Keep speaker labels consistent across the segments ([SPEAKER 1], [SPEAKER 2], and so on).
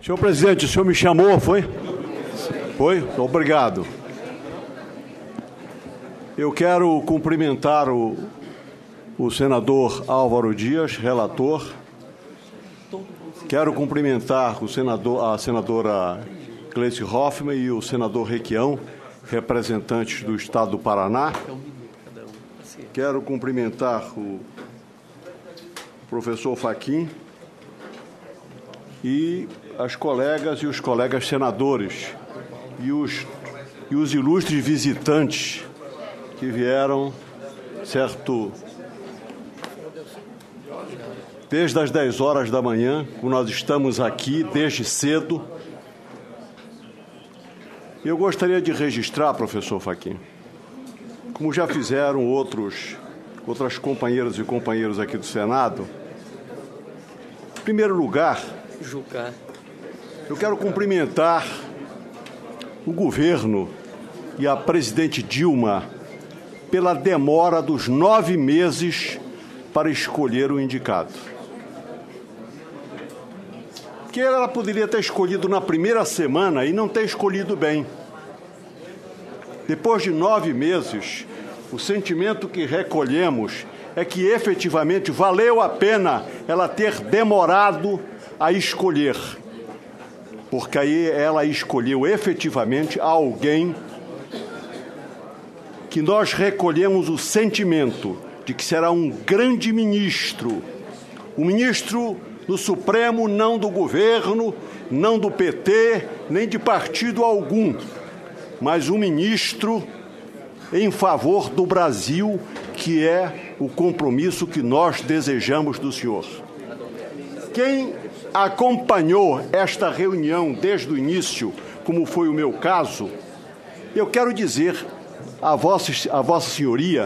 [SPEAKER 1] Senhor presidente, o senhor me chamou, foi? Foi? Obrigado. Eu quero cumprimentar o senador Álvaro Dias, relator. Quero cumprimentar a senadora Gleice Hoffmann e o senador Requião, representantes do Estado do Paraná. Quero cumprimentar o professor Fachin e as colegas e os colegas senadores e os ilustres visitantes que vieram, certo, desde as 10 horas da manhã, nós estamos aqui desde cedo. Eu gostaria de registrar, professor Fachin, como já fizeram outras companheiras e companheiros aqui do Senado, em primeiro lugar, eu quero cumprimentar o governo e a presidente Dilma pela demora dos 9 meses para escolher o indicado. Porque ela poderia ter escolhido na primeira semana e não ter escolhido bem. Depois de 9 meses, o sentimento que recolhemos é que efetivamente valeu a pena ela ter demorado a escolher, porque aí ela escolheu efetivamente alguém que nós recolhemos o sentimento de que será um grande ministro, um ministro do Supremo, não do governo, não do PT, nem de partido algum, mas um ministro em favor do Brasil, que é o compromisso que nós desejamos do senhor. Quem acompanhou esta reunião desde o início, como foi o meu caso, eu quero dizer a Vossa Senhoria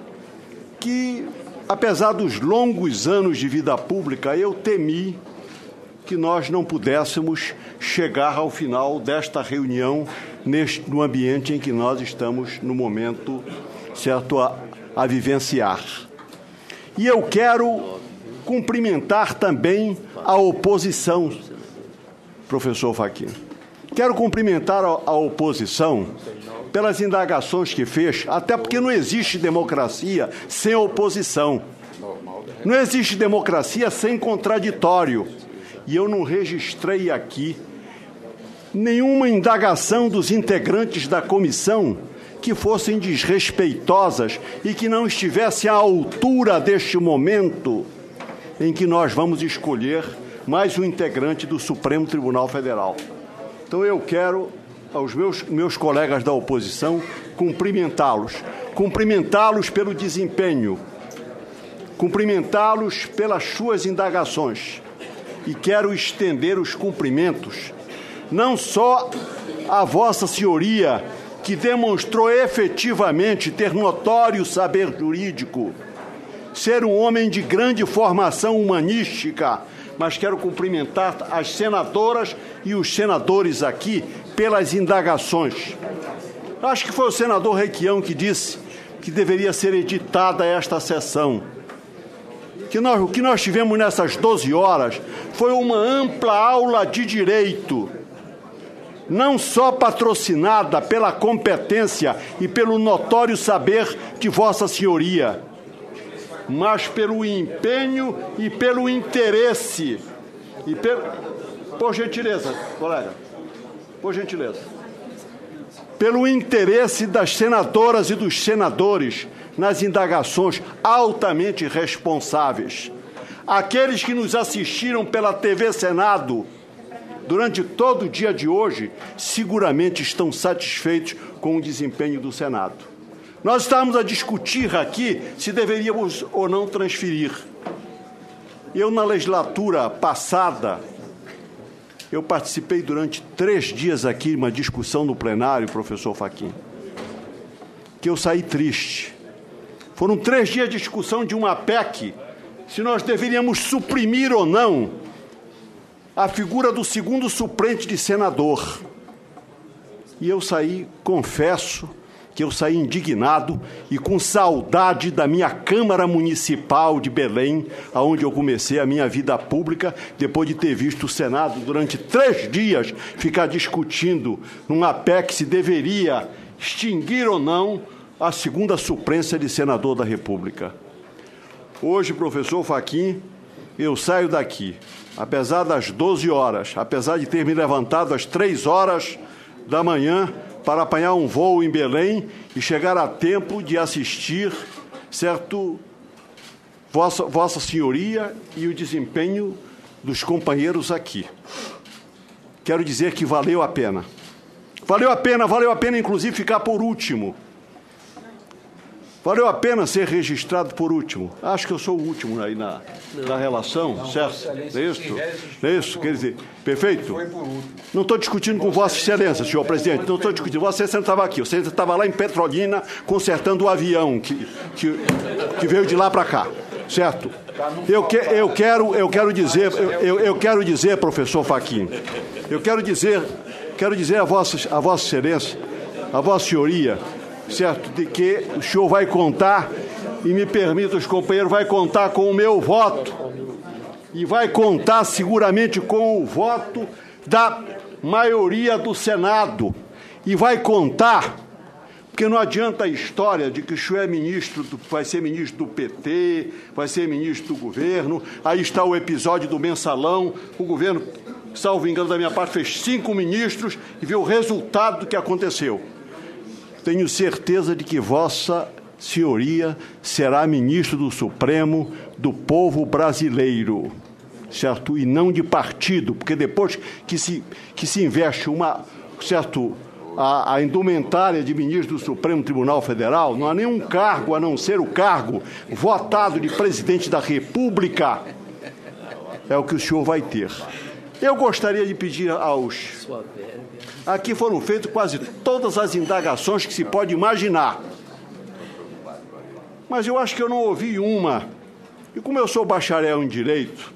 [SPEAKER 1] que, apesar dos longos anos de vida pública, eu temi que nós não pudéssemos chegar ao final desta reunião no ambiente em que nós estamos no momento, certo, a vivenciar. E eu quero cumprimentar também a oposição, professor Fachin. Quero cumprimentar a oposição pelas indagações que fez, até porque não existe democracia sem oposição. Não existe democracia sem contraditório. E eu não registrei aqui nenhuma indagação dos integrantes da comissão que fossem desrespeitosas e que não estivessem à altura deste momento em que nós vamos escolher mais um integrante do Supremo Tribunal Federal. Então eu quero, aos meus colegas da oposição, cumprimentá-los pelo desempenho, cumprimentá-los pelas suas indagações, e quero estender os cumprimentos não só à Vossa Senhoria, que demonstrou efetivamente ter notório saber jurídico, ser um homem de grande formação humanística, mas quero cumprimentar as senadoras e os senadores aqui pelas indagações. Acho que foi o senador Requião que disse que deveria ser editada esta sessão. O que nós tivemos nessas 12 horas foi uma ampla aula de direito, não só patrocinada pela competência e pelo notório saber de Vossa Senhoria, mas pelo empenho e pelo interesse. Por gentileza, colega, por gentileza. Pelo interesse das senadoras e dos senadores nas indagações altamente responsáveis. Aqueles que nos assistiram pela TV Senado durante todo o dia de hoje seguramente estão satisfeitos com o desempenho do Senado. Nós estávamos a discutir aqui se deveríamos ou não transferir. Eu, na legislatura passada, eu participei durante 3 dias aqui de uma discussão no plenário, professor Fachin, que eu saí triste. Foram 3 dias de discussão de uma PEC, se nós deveríamos suprimir ou não a figura do segundo suplente de senador. E eu saí, confesso, que eu saí indignado e com saudade da minha Câmara Municipal de Belém, onde eu comecei a minha vida pública, depois de ter visto o Senado durante 3 dias ficar discutindo numa PEC se deveria extinguir ou não a segunda suplência de senador da República. Hoje, professor Fachin, eu saio daqui, apesar das 12 horas, apesar de ter me levantado às 3 horas da manhã para apanhar um voo em Belém e chegar a tempo de assistir, certo, Vossa Senhoria e o desempenho dos companheiros aqui. Quero dizer que valeu a pena. Valeu a pena, inclusive, ficar por último. Valeu a pena ser registrado por último. Acho que eu sou o último aí na relação, certo? É isso? Quer dizer, perfeito? Não estou discutindo com Vossa Excelência, senhor presidente, não estou discutindo. Vossa Excelência não estava aqui, você estava lá em Petrolina consertando o avião que veio de lá para cá, certo? Eu quero dizer, professor Fachin, eu quero dizer a Vossa Excelência, a Vossa Senhoria, certo, de que o senhor vai contar, e me permita, os companheiros, vai contar com o meu voto, e vai contar seguramente com o voto da maioria do Senado, e vai contar, porque não adianta a história de que o senhor vai ser ministro do PT, vai ser ministro do governo, aí está o episódio do mensalão, o governo, salvo engano da minha parte, fez 5 ministros e viu o resultado do que aconteceu. Tenho certeza de que Vossa Senhoria será ministro do Supremo do povo brasileiro, certo? E não de partido, porque depois que se investe a indumentária de ministro do Supremo Tribunal Federal, não há nenhum cargo a não ser o cargo votado de presidente da República. É o que o senhor vai ter. Eu gostaria de pedir aos... Aqui foram feitas quase todas as indagações que se pode imaginar. Mas eu acho que eu não ouvi uma. E como eu sou bacharel em Direito,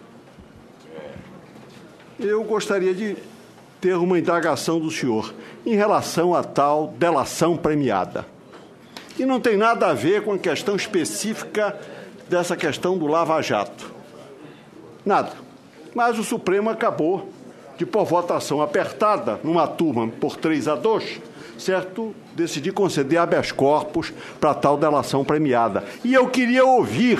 [SPEAKER 1] eu gostaria de ter uma indagação do senhor em relação a tal delação premiada. E não tem nada a ver com a questão específica dessa questão do Lava Jato. Nada. Mas o Supremo acabou de, por votação apertada, numa turma por 3-2, certo, decidir conceder habeas corpus para tal delação premiada. E eu queria ouvir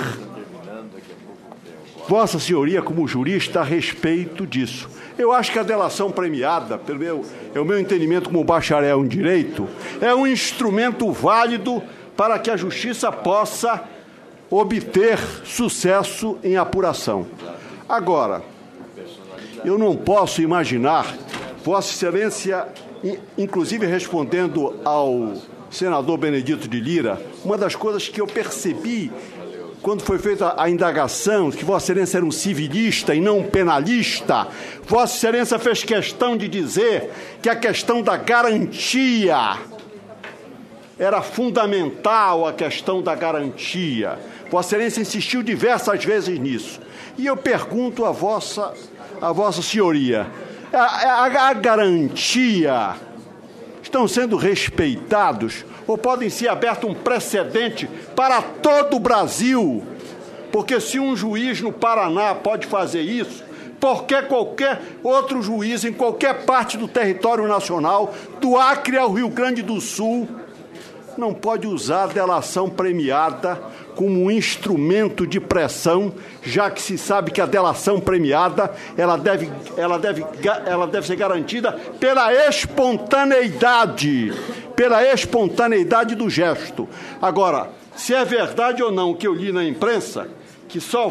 [SPEAKER 1] Vossa Senhoria, como jurista, a respeito disso. Eu acho que a delação premiada, é o meu entendimento como bacharel em Direito, é um instrumento válido para que a Justiça possa obter sucesso em apuração. Agora, eu não posso imaginar, Vossa Excelência, inclusive respondendo ao senador Benedito de Lira, uma das coisas que eu percebi quando foi feita a indagação, que Vossa Excelência era um civilista e não um penalista, Vossa Excelência fez questão de dizer que a questão da garantia era fundamental, a questão da garantia. Vossa Excelência insistiu diversas vezes nisso. E eu pergunto a Vossa Senhoria, a garantia estão sendo respeitados ou podem ser aberto um precedente para todo o Brasil? Porque se um juiz no Paraná pode fazer isso, por que qualquer outro juiz em qualquer parte do território nacional, do Acre ao Rio Grande do Sul, não pode usar a delação premiada como um instrumento de pressão, já que se sabe que a delação premiada ela deve ser garantida pela espontaneidade do gesto. Agora, se é verdade ou não o que eu li na imprensa, que só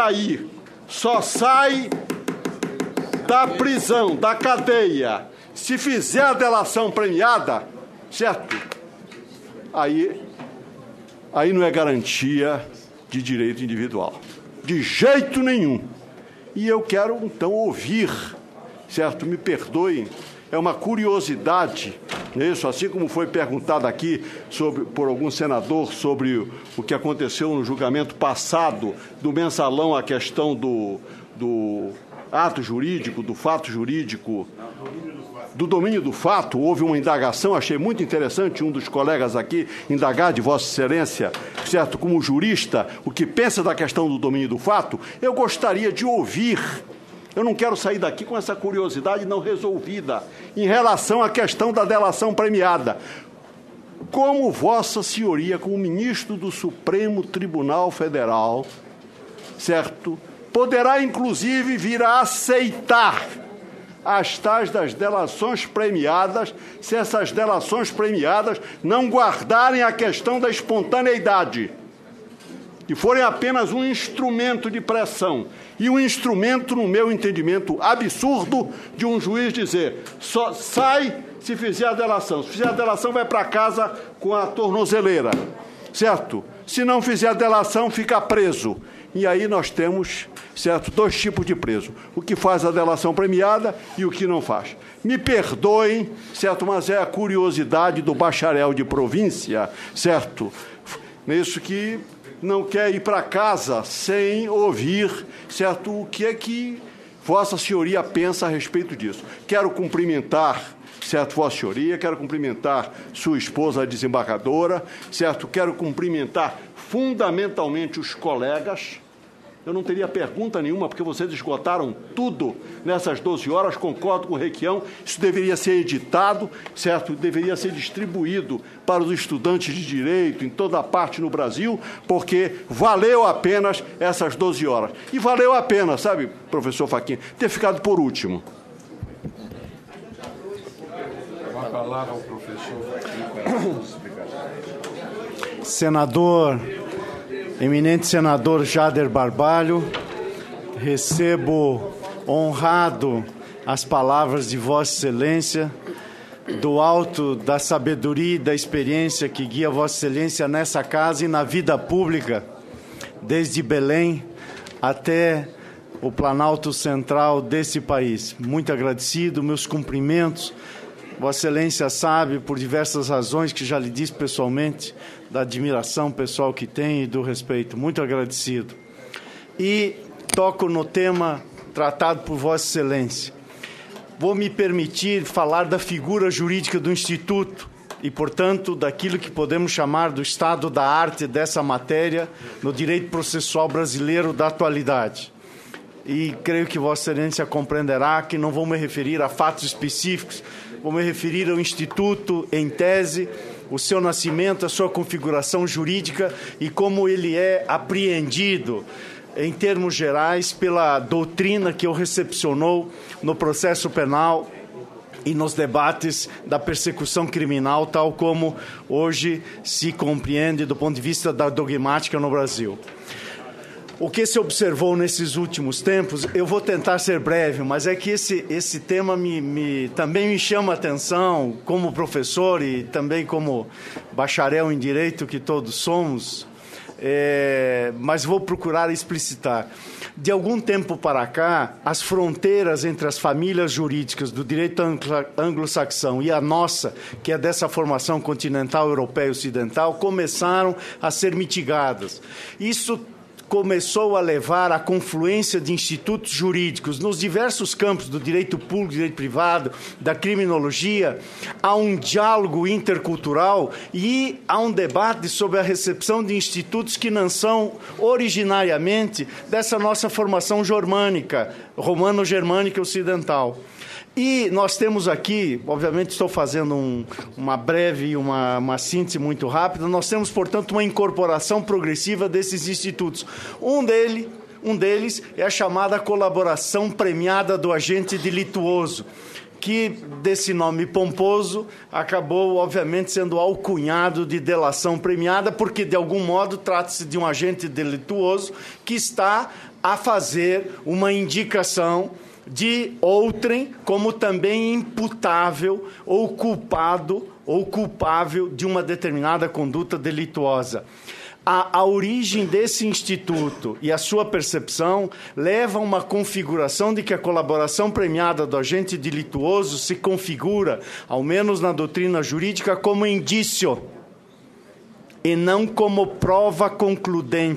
[SPEAKER 1] sai da prisão, da cadeia, se fizer a delação premiada, certo? Aí não é garantia de direito individual, de jeito nenhum. E eu quero, então, ouvir, certo? Me perdoem, é uma curiosidade, isso, assim como foi perguntado aqui por algum senador sobre o que aconteceu no julgamento passado do mensalão, a questão do ato jurídico, do fato jurídico, do domínio do fato. Houve uma indagação, achei muito interessante um dos colegas aqui indagar de Vossa Excelência, certo, como jurista, o que pensa da questão do domínio do fato. Eu gostaria de ouvir, eu não quero sair daqui com essa curiosidade não resolvida, em relação à questão da delação premiada. Como Vossa Senhoria, como ministro do Supremo Tribunal Federal, certo, poderá inclusive vir a aceitar as tais das delações premiadas, se essas delações premiadas não guardarem a questão da espontaneidade e forem apenas um instrumento de pressão e um instrumento, no meu entendimento, absurdo de um juiz dizer só sai se fizer a delação. Se fizer a delação, vai para casa com a tornozeleira, certo? Se não fizer a delação, fica preso. E aí nós temos, certo, dois tipos de preso. O que faz a delação premiada e o que não faz. Me perdoem, certo, mas é a curiosidade do bacharel de província, certo? Nisso que não quer ir para casa sem ouvir, certo, o que é que Vossa Senhoria pensa a respeito disso. Quero cumprimentar, certo, Vossa Senhoria, quero cumprimentar sua esposa, a desembargadora, certo, quero cumprimentar fundamentalmente os colegas. Eu não teria pergunta nenhuma, porque vocês esgotaram tudo nessas 12 horas, concordo com o Requião, isso deveria ser editado, certo? Deveria ser distribuído para os estudantes de Direito em toda a parte no Brasil, porque valeu apenas essas 12 horas. E valeu a pena, sabe, professor Fachin, ter ficado por último.
[SPEAKER 2] Com a palavra ao professor Fachin.
[SPEAKER 3] Senador, eminente senador Jader Barbalho, recebo honrado as palavras de Vossa Excelência, do alto da sabedoria e da experiência que guia Vossa Excelência nessa casa e na vida pública, desde Belém até o Planalto Central desse país. Muito agradecido, meus cumprimentos. Vossa Excelência sabe, por diversas razões que já lhe disse pessoalmente, da admiração pessoal que tem e do respeito. Muito agradecido. E toco no tema tratado por Vossa Excelência. Vou me permitir falar da figura jurídica do Instituto e, portanto, daquilo que podemos chamar do estado da arte dessa matéria no direito processual brasileiro da atualidade. E creio que Vossa Excelência compreenderá que não vou me referir a fatos específicos, vou me referir ao Instituto em tese, o seu nascimento, a sua configuração jurídica e como ele é apreendido, em termos gerais, pela doutrina que o recepcionou no processo penal e nos debates da persecução criminal, tal como hoje se compreende do ponto de vista da dogmática no Brasil. O que se observou nesses últimos tempos, eu vou tentar ser breve, mas é que esse tema também me chama a atenção como professor e também como bacharel em Direito que todos somos, mas vou procurar explicitar. De algum tempo para cá, as fronteiras entre as famílias jurídicas do direito anglo-saxão e a nossa, que é dessa formação continental, europeia e ocidental, começaram a ser mitigadas. Isso começou a levar à confluência de institutos jurídicos nos diversos campos do direito público, direito privado, da criminologia, a um diálogo intercultural e a um debate sobre a recepção de institutos que não são originariamente dessa nossa formação germânica, romano-germânica ocidental. E nós temos aqui, obviamente estou fazendo uma breve, uma síntese muito rápida, nós temos, portanto, uma incorporação progressiva desses institutos. Um deles é a chamada colaboração premiada do agente delituoso, que, desse nome pomposo, acabou, obviamente, sendo alcunhado de delação premiada, porque, de algum modo, trata-se de um agente delituoso que está a fazer uma indicação de outrem como também imputável ou culpado ou culpável de uma determinada conduta delituosa. A origem desse instituto e a sua percepção leva a uma configuração de que a colaboração premiada do agente delituoso se configura, ao menos na doutrina jurídica, como indício e não como prova concludente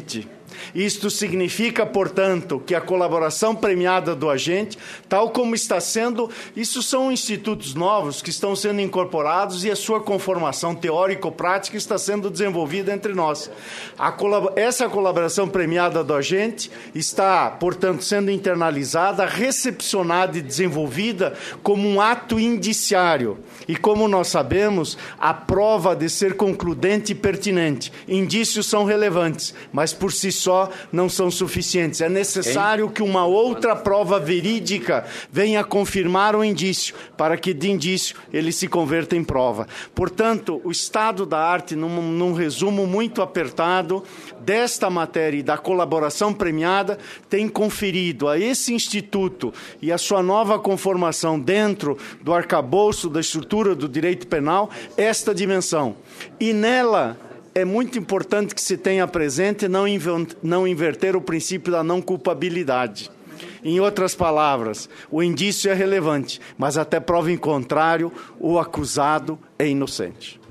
[SPEAKER 3] Isto significa, portanto, que a colaboração premiada do agente, tal como está sendo, isso são institutos novos que estão sendo incorporados e a sua conformação teórico-prática está sendo desenvolvida entre nós. Essa colaboração premiada do agente está, portanto, sendo internalizada, recepcionada e desenvolvida como um ato indiciário. E como nós sabemos, a prova de ser concludente e pertinente. Indícios são relevantes, mas por si só não são suficientes. É necessário que uma outra prova verídica venha confirmar o indício, para que de indício ele se converta em prova. Portanto, o estado da arte, num resumo muito apertado desta matéria e da colaboração premiada, tem conferido a esse instituto e a sua nova conformação dentro do arcabouço da estrutura do direito penal esta dimensão. E nela é muito importante que se tenha presente não inverter o princípio da não culpabilidade. Em outras palavras, o indício é relevante, mas até prova em contrário, o acusado é inocente.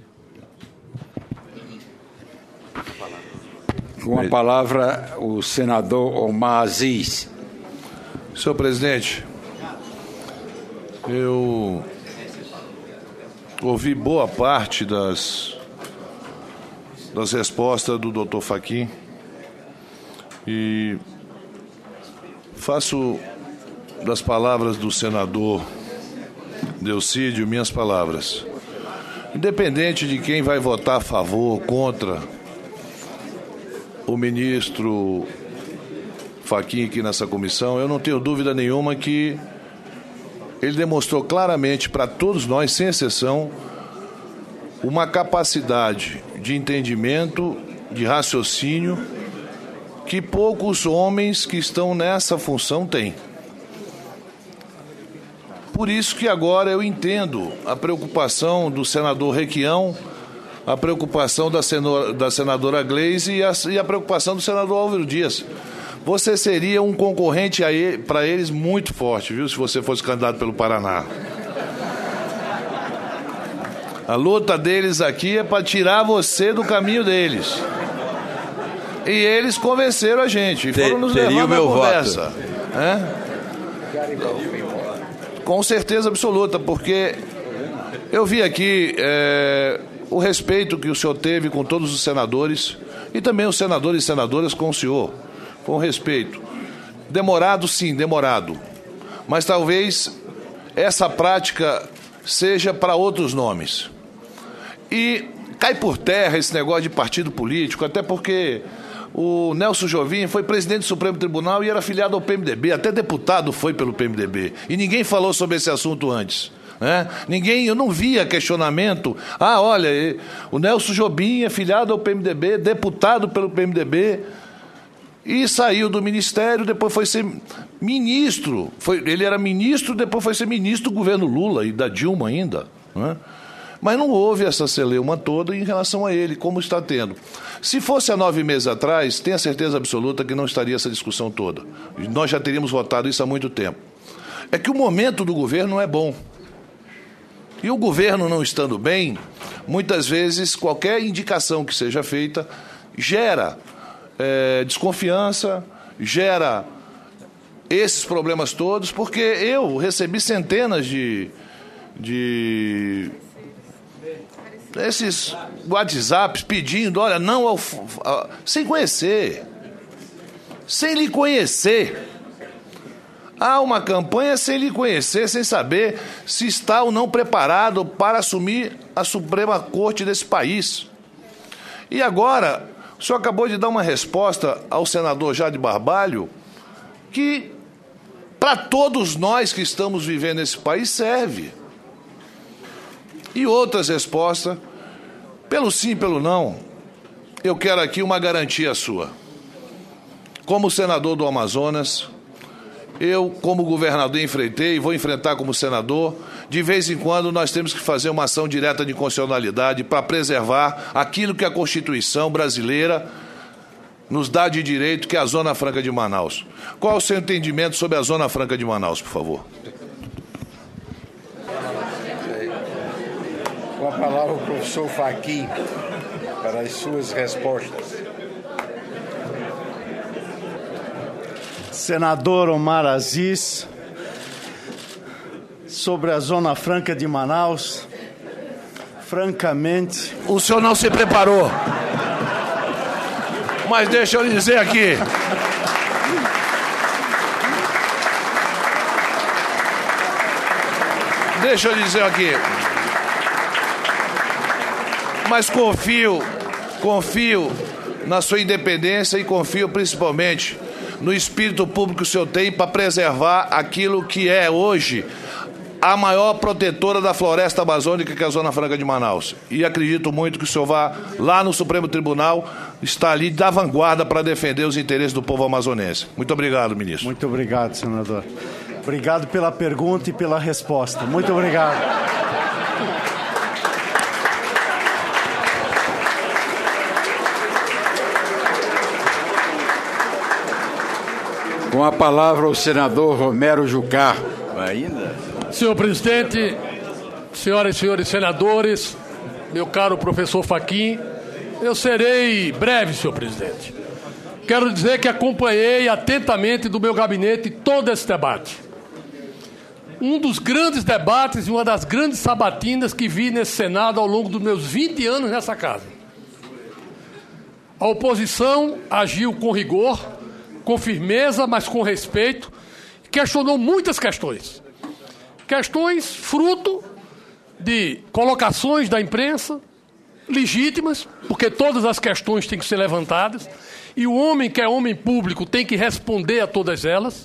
[SPEAKER 2] Com a palavra, o senador Omar Aziz.
[SPEAKER 4] Senhor presidente, eu ouvi boa parte das respostas do doutor Fachin e faço das palavras do senador Delcídio minhas palavras. Independente de quem vai votar a favor ou contra o ministro Fachin aqui nessa comissão, eu não tenho dúvida nenhuma que ele demonstrou claramente para todos nós, sem exceção, uma capacidade de entendimento, de raciocínio, que poucos homens que estão nessa função têm. Por isso que agora eu entendo a preocupação do senador Requião, a preocupação da senadora Gleisi e a preocupação do senador Álvaro Dias. Você seria um concorrente para eles muito forte, viu, se você fosse candidato pelo Paraná. A luta deles aqui é para tirar você do caminho deles. E eles convenceram a gente, e foram nos levar na conversa. Com certeza absoluta, porque eu vi aqui o respeito que o senhor teve com todos os senadores e também os senadores e senadoras com o senhor. Com respeito. Demorado, sim, demorado. Mas talvez essa prática seja para outros nomes. E cai por terra esse negócio de partido político, até porque o Nelson Jobim foi presidente do Supremo Tribunal e era filiado ao PMDB, até deputado foi pelo PMDB. E ninguém falou sobre esse assunto antes. Eu não via questionamento. Olha, o Nelson Jobim é filiado ao PMDB, deputado pelo PMDB, e saiu do ministério, depois foi ser ministro. Ele era ministro, depois foi ser ministro do governo Lula e da Dilma ainda. Mas não houve essa celeuma toda em relação a ele, como está tendo. Se fosse há 9 meses atrás, tenha certeza absoluta que não estaria essa discussão toda. Nós já teríamos votado isso há muito tempo. É que o momento do governo não é bom. E o governo não estando bem, muitas vezes qualquer indicação que seja feita gera desconfiança, gera esses problemas todos, porque eu recebi centenas de esses WhatsApps pedindo, olha, não sem conhecer, sem lhe conhecer. Há uma campanha sem lhe conhecer, sem saber se está ou não preparado para assumir a Suprema Corte desse país. E agora, o senhor acabou de dar uma resposta ao senador Jade Barbalho que, para todos nós que estamos vivendo nesse país, serve. E outras respostas, pelo sim, pelo não, eu quero aqui uma garantia sua. Como senador do Amazonas, eu, como governador, enfrentei e vou enfrentar como senador. De vez em quando nós temos que fazer uma ação direta de constitucionalidade para preservar aquilo que a Constituição brasileira nos dá de direito, que é a Zona Franca de Manaus. Qual é o seu entendimento sobre a Zona Franca de Manaus, por favor?
[SPEAKER 2] Com a palavra o professor Fachin para as suas respostas.
[SPEAKER 3] Senador Omar Aziz, sobre a Zona Franca de Manaus, francamente...
[SPEAKER 4] O senhor não se preparou. Mas deixa eu lhe dizer aqui. Deixa eu dizer aqui. Mas confio na sua independência e confio principalmente no espírito público que o senhor tem para preservar aquilo que é hoje a maior protetora da floresta amazônica, que é a Zona Franca de Manaus. E acredito muito que o senhor vá lá no Supremo Tribunal, está ali da vanguarda para defender os interesses do povo amazonense. Muito obrigado, ministro.
[SPEAKER 3] Muito obrigado, senador. Obrigado pela pergunta e pela resposta. Muito obrigado.
[SPEAKER 2] Com a palavra o senador Romero Jucá.
[SPEAKER 5] Senhor presidente, senhoras e senhores senadores, meu caro professor Fachin, eu serei breve, senhor presidente. Quero dizer que acompanhei atentamente do meu gabinete todo esse debate. Um dos grandes debates e uma das grandes sabatinas que vi nesse Senado ao longo dos meus 20 anos nessa casa. A oposição agiu com rigor, com firmeza, mas com respeito, questionou muitas questões. Questões fruto de colocações da imprensa, legítimas, porque todas as questões têm que ser levantadas, e o homem que é homem público tem que responder a todas elas.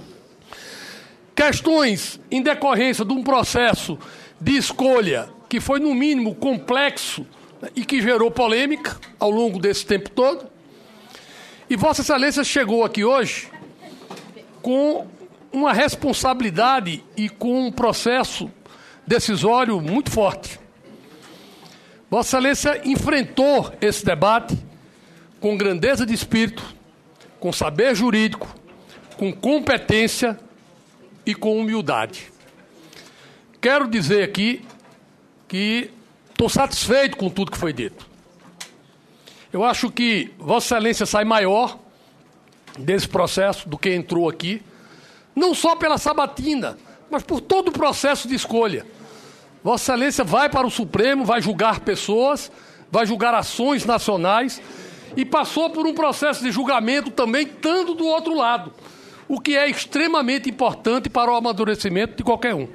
[SPEAKER 5] Questões em decorrência de um processo de escolha que foi, no mínimo, complexo e que gerou polêmica ao longo desse tempo todo. E Vossa Excelência chegou aqui hoje com uma responsabilidade e com um processo decisório muito forte. Vossa Excelência enfrentou esse debate com grandeza de espírito, com saber jurídico, com competência e com humildade. Quero dizer aqui que estou satisfeito com tudo que foi dito. Eu acho que Vossa Excelência sai maior desse processo do que entrou aqui, não só pela sabatina, mas por todo o processo de escolha. Vossa Excelência vai para o Supremo, vai julgar pessoas, vai julgar ações nacionais e passou por um processo de julgamento também, estando do outro lado, o que é extremamente importante para o amadurecimento de qualquer um.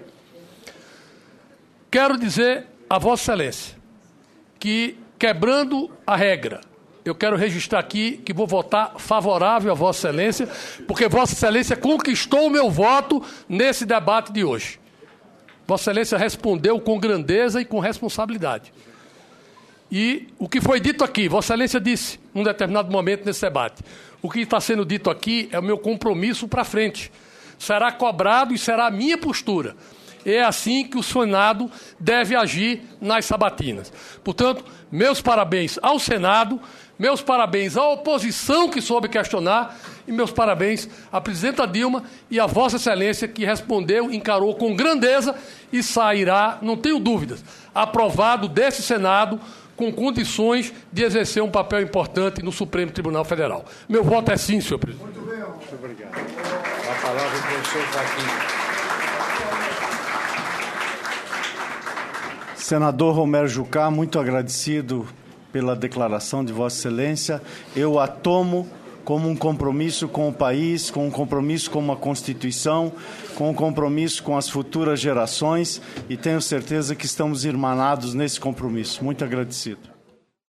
[SPEAKER 5] Quero dizer a Vossa Excelência que, quebrando a regra, eu quero registrar aqui que vou votar favorável a Vossa Excelência, porque Vossa Excelência conquistou o meu voto nesse debate de hoje. Vossa Excelência respondeu com grandeza e com responsabilidade. E o que foi dito aqui, Vossa Excelência disse, num determinado momento nesse debate, o que está sendo dito aqui é o meu compromisso para frente. Será cobrado e será a minha postura. É assim que o Senado deve agir nas sabatinas. Portanto, meus parabéns ao Senado, meus parabéns à oposição que soube questionar e meus parabéns à presidenta Dilma e à Vossa Excelência que respondeu, encarou com grandeza e sairá, não tenho dúvidas, aprovado desse Senado com condições de exercer um papel importante no Supremo Tribunal Federal. Meu voto é sim, senhor presidente.
[SPEAKER 3] Muito bem. Muito obrigado. A palavra do professor Fachin. Senador Romero Jucá, muito agradecido pela declaração de Vossa Excelência. Eu a tomo como um compromisso com o país, com um compromisso com a Constituição, com um compromisso com as futuras gerações e tenho certeza que estamos irmanados nesse compromisso. Muito agradecido.